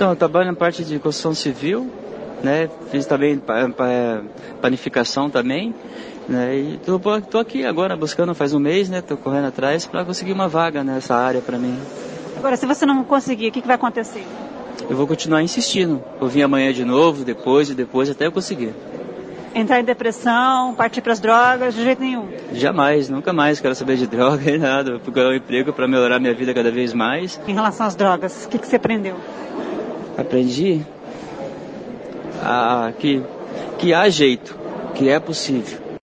Então, eu trabalho na parte de construção civil, né? Fiz também panificação também, né? E tô aqui agora buscando faz um mês, né? Tô correndo atrás para conseguir uma vaga nessa área para mim. Agora, se você não conseguir, o que vai acontecer? Eu vou continuar insistindo. Vou vir amanhã de novo, depois até eu conseguir. Entrar em depressão, partir para as drogas, de jeito nenhum? Jamais, nunca mais quero saber de droga e nada. Vou procurar um emprego para melhorar minha vida cada vez mais. Em relação às drogas, o que você aprendeu? Aprendi que há jeito, que é possível.